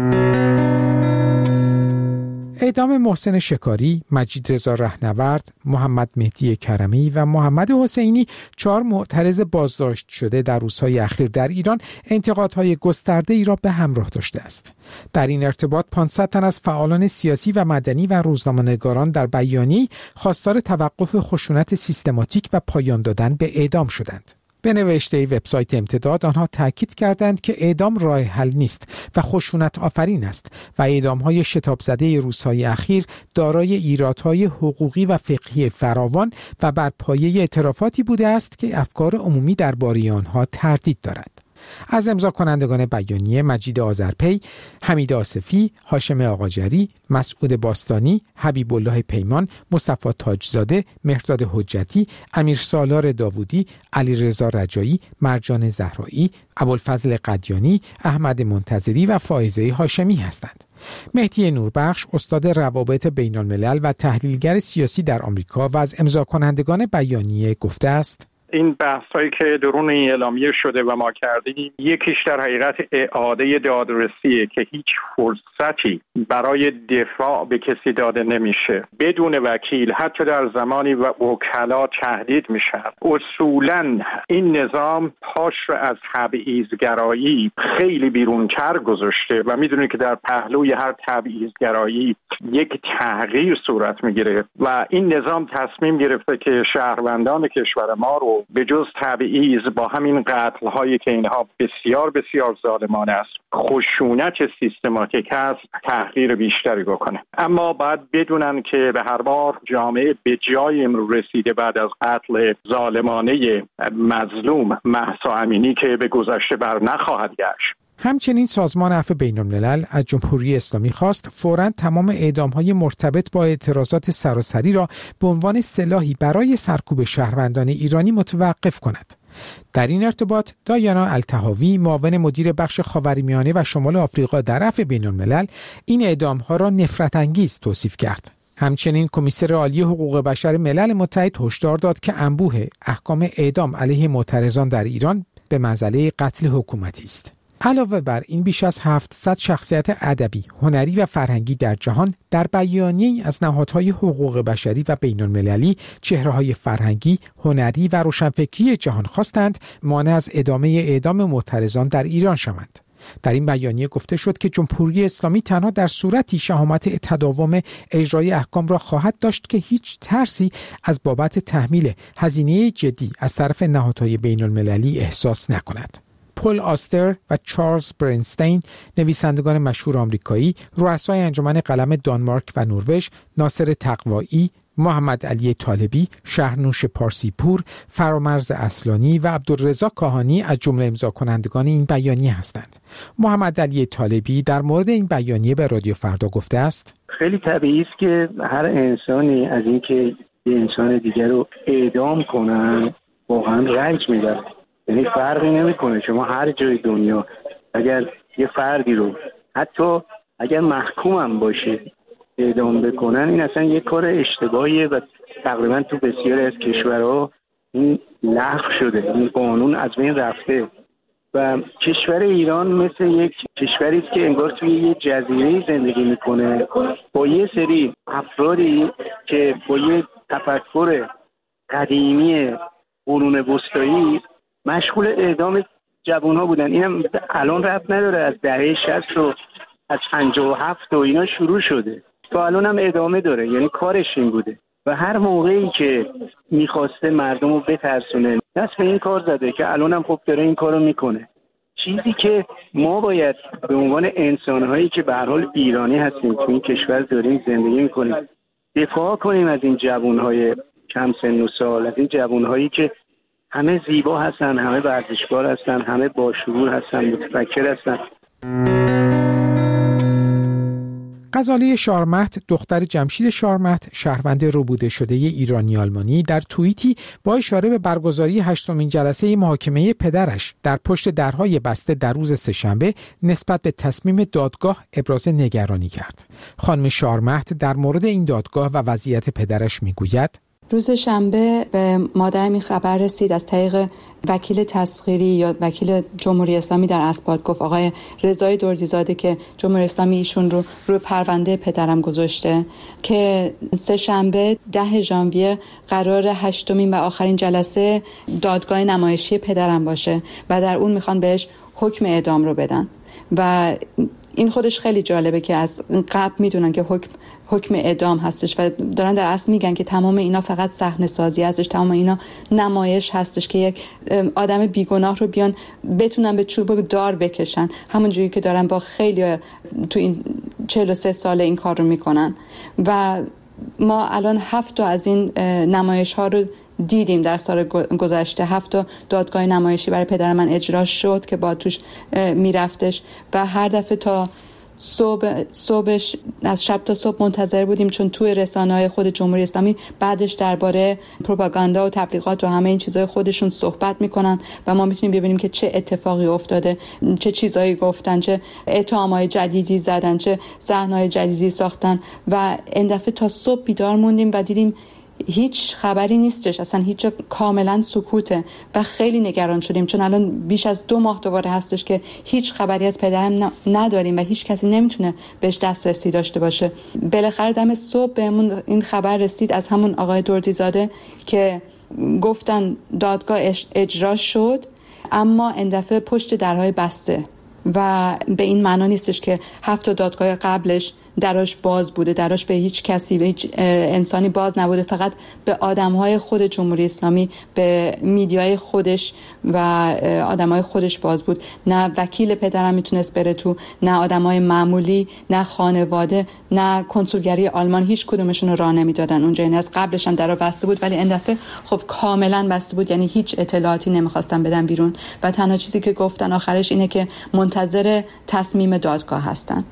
اعدام محسن شکاری، مجید رضا رهنورد، محمد مهدی کرمی و محمد حسینی، چهار معترض بازداشت شده در روزهای اخیر در ایران، انتقادهای گسترده ای را به همراه داشته است. در این ارتباط پانصد تن از فعالان سیاسی و مدنی و روزنامه‌نگاران در بیانیه‌ای خواستار توقف خشونت سیستماتیک و پایان دادن به اعدام شدند. به نوشته وبسایت امتداد آنها تاکید کردند که اعدام راه حل نیست و خشونت آفرین است و اعدام‌های شتاب زده روزهای اخیر دارای ایرادهای حقوقی و فقهی فراوان و بر پایه اعترافاتی بوده است که افکار عمومی درباره آنها تردید دارد. از امضا کنندگان بیانیه مجید آذرپی، حمید آصفی، هاشم آقاجری، مسعود باستانی، حبیب الله پیمان، مصطفی تاجزاده، مهرداد حجتی، امیر سالار داوودی، علیرضا رجایی، مرجان زهرایی، ابوالفضل قدیانی، احمد منتظری و فائزه هاشمی هستند. مهدی نوربخش، استاد روابط بین الملل و تحلیلگر سیاسی در آمریکا و از امضا کنندگان بیانیه گفته است: این بحثایی که درون این اعلامیه شده و ما کردیم، یکیش در حقیقت اعاده دادرسیه که هیچ فرصتی برای دفاع به کسی داده نمیشه بدون وکیل، حتی در زمانی و وکلا تهدید میشن. اصولاً این نظام پاش رو از تبعیض‌گرایی خیلی بیرونتر گذاشته و میدونید که در پهلوی هر تبعیض‌گرایی یک تغییر صورت میگیره و این نظام تصمیم گرفته که شهروندان کشور ما رو به جز تبعیض با همین قتل‌هایی که اینها بسیار بسیار ظالمانه است، خشونت سیستماتیک است، تحقیر بیشتری بکنه. اما باید بدونن که به هر بار جامعه به جای رسیده بعد از قتل ظالمانه مظلوم مهسا امینی که به گذشته بر نخواهد گشت. همچنین سازمان عفو بین‌الملل از جمهوری اسلامی خواست فوراً تمام اعدام‌های مرتبط با اعتراضات سراسری را به عنوان سلاحی برای سرکوب شهروندان ایرانی متوقف کند. در این ارتباط دایانا الطحاوی، معاون مدیر بخش خاورمیانه و شمال آفریقا در عفو بین‌الملل، این اعدام‌ها را نفرت انگیز توصیف کرد. همچنین کمیسر عالی حقوق بشر ملل متحد هشدار داد که انبوه احکام اعدام علیه معترضان در ایران به منزله قتل حکومتی است. علاوه بر این بیش از هفتصد شخصیت ادبی، هنری و فرهنگی در جهان در بیانیه‌ای از نهادهای حقوق بشری و بین‌المللی، چهره‌های فرهنگی، هنری و روشنفکری جهان خواستند مانع از ادامه اعدام معترضان در ایران شوند. در این بیانیه گفته شد که جمهوری اسلامی تنها در صورتی شهامت تداوم اجرای احکام را خواهد داشت که هیچ ترسی از بابت تحمیل هزینه جدی از طرف نهادهای بین‌المللی احساس نکند. پل آستر و چارلز برنستین، نویسندگان مشهور آمریکایی، رؤسای انجمن قلم دانمارک و نروژ، ناصر تقوایی، محمد علی طالبی، شهرنوش پارسیپور، فرامرز اصلانی و عبدالرضا کاهانی از جمله امضا کنندگان این بیانیه هستند. محمد علی طالبی در مورد این بیانیه به رادیو فردا گفته است: خیلی طبیعی است که هر انسانی از اینکه یه انسان دیگر رو اعدام کنن واقعا رنج میبره. یعنی فرقی نمیکنه شما هر جای دنیا اگر یه فردی رو حتی اگر محکوم هم باشه اعدام بکنن، این اصلا یه کار اشتباهیه و تقریبا تو بسیاری از کشورها این لغو شده، این قانون از بین رفته و کشور ایران مثل یک کشوری است که انگار توی یه جزیره زندگی میکنه با یه سری افرادی که با یه تفکر قدیمی قرون وسطایی مشغول اعدام جوان‌ها بودن. اینم الان ربط نداره، از دهه شصت و از پنجاه و هفت و اینا شروع شده تا الان هم ادامه داره، یعنی کارش این بوده و هر موقعی که میخواسته مردم رو بترسونه دست به این کار زده که الان هم خب داره این کارو میکنه. چیزی که ما باید به عنوان انسان‌هایی که به هر حال ایرانی هستیم، تو این کشور داریم زندگی میکنیم، دفاع کنیم از این جوان‌های کم سن و سال، از این جوان‌هایی که همه زیبا هستن، همه ورزشکار هستن، همه باشعور هستن، متفکر هستن. غزاله شارمهد، دختر جمشید شارمهد، شهروند ربوده شده ایرانی آلمانی، در توییتی با اشاره به برگزاری هشتمین جلسه محاکمه پدرش در پشت درهای بسته در روز سه‌شنبه نسبت به تصمیم دادگاه ابراز نگرانی کرد. خانم شارمهد در مورد این دادگاه و وضعیت پدرش میگوید: روز شنبه به مادرم این خبر رسید از طریق وکیل تسخیری یا وکیل جمهوری اسلامی در اسباد، گفت آقای رضای دردیزاده که جمهوری اسلامی ایشون رو روی پرونده پدرم گذاشته که سه شنبه ده ژانویه قرار هشتمین و آخرین جلسه دادگاه نمایشی پدرم باشه و در اون میخوان بهش حکم اعدام رو بدن. و این خودش خیلی جالبه که از قبل میدونن که حکم حکم اعدام هستش و دارن در اصل میگن که تمام اینا فقط صحنه سازی هستش، تمام اینا نمایش هستش که یک آدم بیگناه رو بیان بتونن به چوب دار بکشن، همونجوری که دارن با خیلی تو این چهل و سه ساله این کار رو میکنن. و ما الان هفت تا از این نمایش ها رو دیدیم در سال گذشته. هفت تا دادگاه نمایشی برای پدر من اجرا شد که با توش میرفتش و هر دفعه تا صبح صبحش از شب تا صبح منتظر بودیم، چون توی رسانه‌های خود جمهوری اسلامی بعدش درباره پروپاگاندا و تبلیغات و همه این چیزهای خودشون صحبت میکنن و ما میتونیم ببینیم که چه اتفاقی افتاده، چه چیزایی گفتن، چه اتهامات جدیدی زدن، چه صحنه‌های جدیدی ساختن و این دفعه تا صبح بیدار موندیم و دیدیم هیچ خبری نیستش، اصلا هیچ جا کاملا سکوته و خیلی نگران شدیم، چون الان بیش از دو ماه دوباره هستش که هیچ خبری از پدرم نداریم و هیچ کسی نمیتونه بهش دسترسی داشته باشه. بالاخره دم صبح بهمون این خبر رسید از همون آقای دردیزاده که گفتن دادگاه اجرا شد اما این دفعه پشت درهای بسته و به این معنا نیستش که هفت دادگاه قبلش دراش باز بوده، دراش به هیچ کسی، به هیچ انسانی باز نبوده، فقط به آدمهای خود جمهوری اسلامی، به میدیای خودش و آدمهای خودش باز بود. نه وکیل پدرم میتونست بره تو، نه آدمهای معمولی، نه خانواده، نه کنسولگری آلمان، هیچ کدومشون رو راه نمیدادن اونجا. یعنی از قبلش هم درا بسته بود ولی این دفعه خب کاملا بسته بود، یعنی هیچ اطلاعاتی نمیخواستن بدن بیرون و تنها چیزی که گفتن آخرش اینه که منتظر تصمیم دادگاه هستن.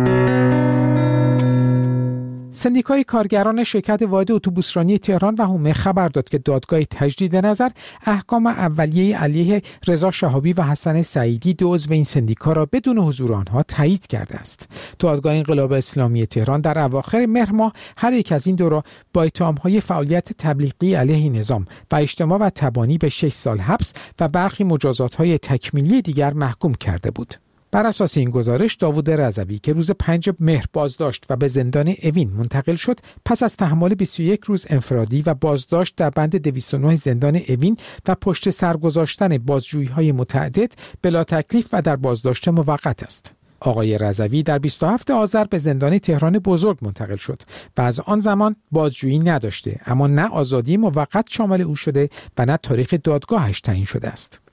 سندیکای کارگران شرکت واحد اتوبوسرانی تهران و حومه خبر داد که دادگاه تجدید نظر احکام اولیه علیه رضا شهابی و حسن سعیدی، دو عضو این سندیکا، را بدون حضور آنها تایید کرده است. دادگاه انقلاب اسلامی تهران در اواخر مهر ماه هر یک از این دو را با اتهام‌های فعالیت تبلیغی علیه نظام و اجتماع و تبانی به شش سال حبس و برخی مجازات‌های تکمیلی دیگر محکوم کرده بود. بر اساس این گزارش داوود رضوی که روز پنج مهر بازداشت و به زندان اوین منتقل شد، پس از تحمل بیست و یک روز انفرادی و بازداشت در بند دویست و نه زندان اوین و پشت سر گذاشتن بازجویی‌های متعدد بلا تکلیف و در بازداشت موقت است. آقای رضوی در بیست و هفتم آذر به زندان تهران بزرگ منتقل شد و از آن زمان بازجویی نداشته، اما نه آزادی موقت شامل او شده و نه تاریخ دادگاهش تعیین شده است.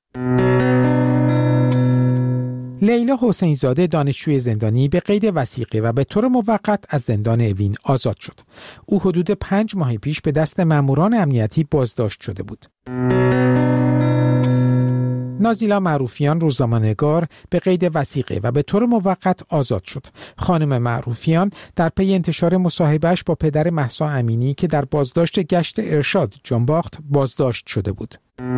لیلا حسین زاده، دانشجوی زندانی، به قید وثیقه و به طور موقت از زندان اوین آزاد شد. او حدود پنج ماه پیش به دست ماموران امنیتی بازداشت شده بود. نازیلا معروفیان، روزنامه‌نگار، به قید وثیقه و به طور موقت آزاد شد. خانم معروفیان در پی انتشار مصاحبهش با پدر مهسا امینی که در بازداشت گشت ارشاد جانباخت بازداشت شده بود.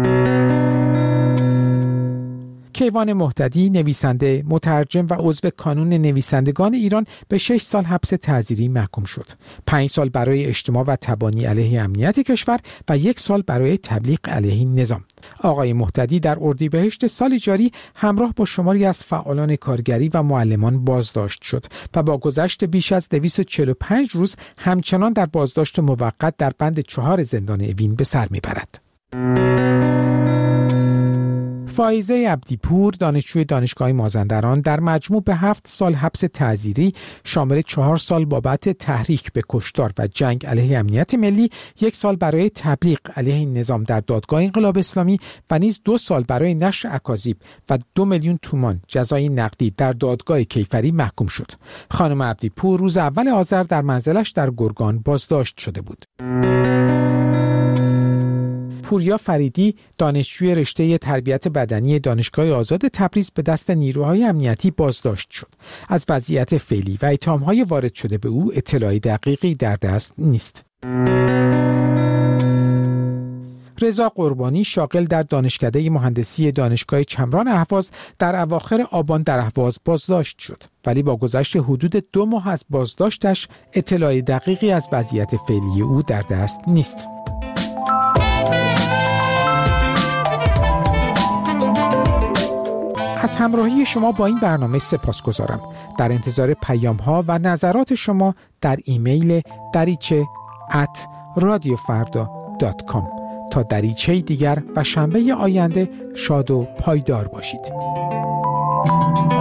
کیوان مهتدی، نویسنده، مترجم و عضو کانون نویسندگان ایران، به شش سال حبس تعزیری محکوم شد. پنج سال برای اجتماع و تبانی علیه امنیت کشور و یک سال برای تبلیغ علیه نظام. آقای مهتدی در اردیبهشت سال جاری همراه با شماری از فعالان کارگری و معلمان بازداشت شد و با گذشت بیش از دویست و چهل و پنج روز همچنان در بازداشت موقت در بند چهار زندان اوین به سر میبرد. فائزه عبدیپور دانشجوی دانشگاه مازندران در مجموع به هفت سال حبس تعزیری شامل چهار سال بابت تحریک به کشتار و جنگ علیه امنیت ملی، یک سال برای تبلیغ علیه این نظام در دادگاه انقلاب اسلامی و نیز دو سال برای نشر اکاذیب و دو میلیون تومان جزای نقدی در دادگاه کیفری محکوم شد. خانم عبدیپور روز اول آذر در منزلش در گرگان بازداشت شده بود. پوریا فریدی دانشجوی رشته تربیت بدنی دانشگاه آزاد تبریز به دست نیروهای امنیتی بازداشت شد. از وضعیت فعلی و اتهام‌های وارد شده به او اطلاع دقیقی در دست نیست. رضا قربانی شاغل در دانشکده مهندسی دانشگاه چمران اهواز در اواخر آبان در اهواز بازداشت شد، ولی با گذشت حدود دو ماه از بازداشتش اطلاع دقیقی از وضعیت فعلی او در دست نیست. از همراهی شما با این برنامه سپاسگزارم. در انتظار پیام ها و نظرات شما در ایمیل دریچه ات رادیو فردا دات کام. تا دریچه دیگر و شنبه آینده شاد و پایدار باشید.